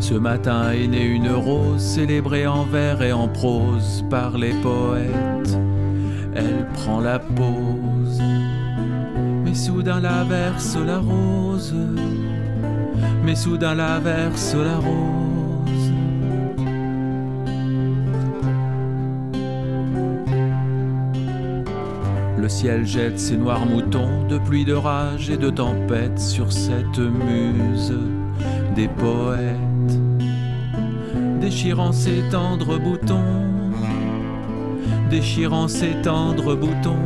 Ce matin est née une rose, célébrée en vers et en prose par les poètes. Elle prend la pause, mais soudain la verse la rose, mais soudain la verse la rose. Le ciel jette ses noirs moutons de pluie, de rage et de tempête sur cette muse des poètes, déchirant ses tendres boutons, déchirant ses tendres boutons.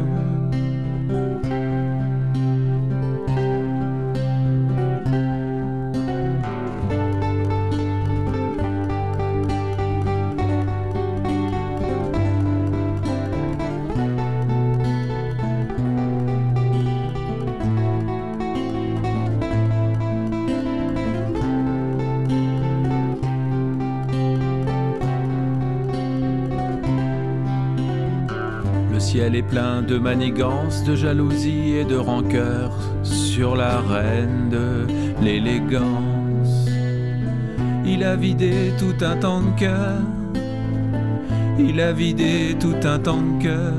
Le ciel est plein de manigances, de jalousie et de rancœur sur la reine de l'élégance. Il a vidé tout un tanker, il a vidé tout un tanker.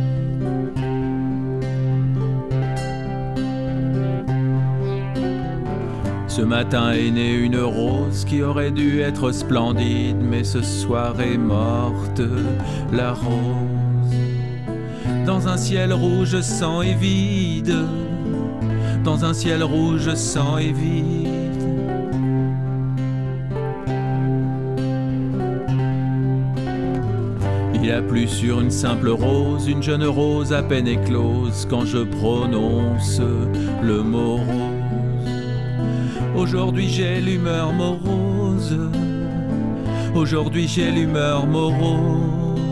Ce matin est née une rose qui aurait dû être splendide, mais ce soir est morte la rose. Dans un ciel rouge sang et vide, dans un ciel rouge sang et vide. Il a plu sur une simple rose, une jeune rose à peine éclose, quand je prononce le mot rose. Aujourd'hui j'ai l'humeur morose, aujourd'hui j'ai l'humeur morose.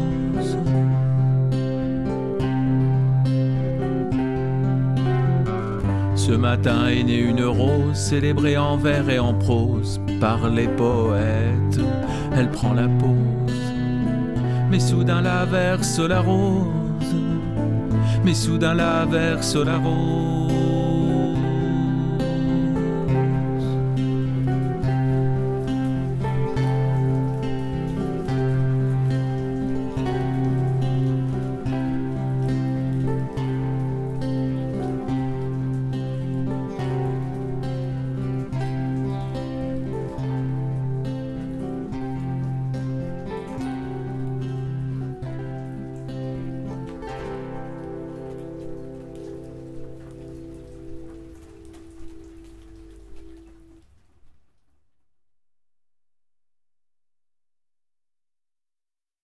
Ce matin est née une rose, célébrée en vers et en prose par les poètes. Elle prend la pause, mais soudain la verse la rose, mais soudain la verse la rose.